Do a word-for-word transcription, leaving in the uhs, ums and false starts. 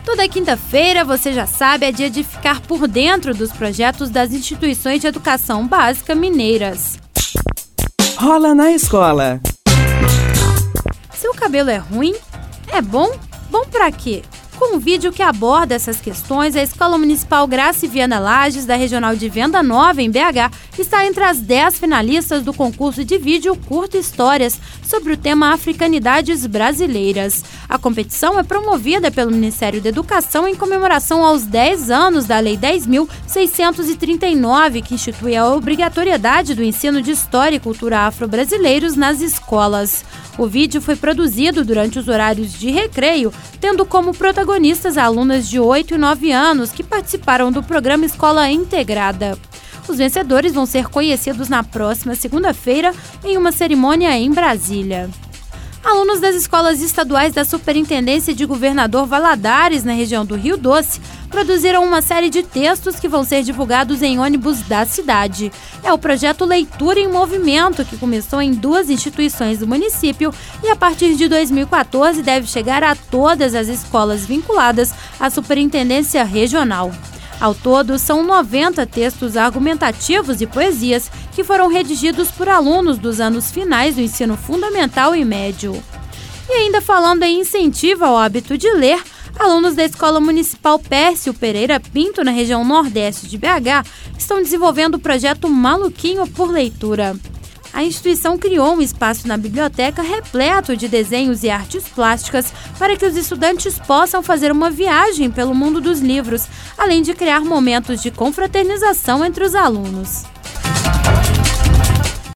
Toda quinta-feira, você já sabe, é dia de ficar por dentro dos projetos das instituições de educação básica mineiras. Rola na escola. Seu cabelo é ruim? É bom? Bom pra quê? Com um vídeo que aborda essas questões, a Escola Municipal Graça e Viana Lages, da Regional de Venda Nova, em B H, está entre as dez finalistas do concurso de vídeo Curta Histórias sobre o tema Africanidades Brasileiras. A competição é promovida pelo Ministério da Educação em comemoração aos dez anos da Lei dez mil seiscentos e trinta e nove, que institui a obrigatoriedade do ensino de História e Cultura afro-brasileiros nas escolas. O vídeo foi produzido durante os horários de recreio, tendo como protagonistas alunas de oito e nove anos que participaram do programa Escola Integrada. Os vencedores vão ser conhecidos na próxima segunda-feira em uma cerimônia em Brasília. Alunos das escolas estaduais da Superintendência de Governador Valadares, na região do Rio Doce, produziram uma série de textos que vão ser divulgados em ônibus da cidade. É o projeto Leitura em Movimento, que começou em duas instituições do município e, a partir de dois mil e quatorze, deve chegar a todas as escolas vinculadas à Superintendência Regional. Ao todo, são noventa textos argumentativos e poesias que foram redigidos por alunos dos anos finais do ensino fundamental e médio. E ainda falando em incentivo ao hábito de ler, alunos da Escola Municipal Pércio Pereira Pinto, na região nordeste de B H, estão desenvolvendo o projeto Maluquinho por Leitura. A instituição criou um espaço na biblioteca repleto de desenhos e artes plásticas para que os estudantes possam fazer uma viagem pelo mundo dos livros, além de criar momentos de confraternização entre os alunos.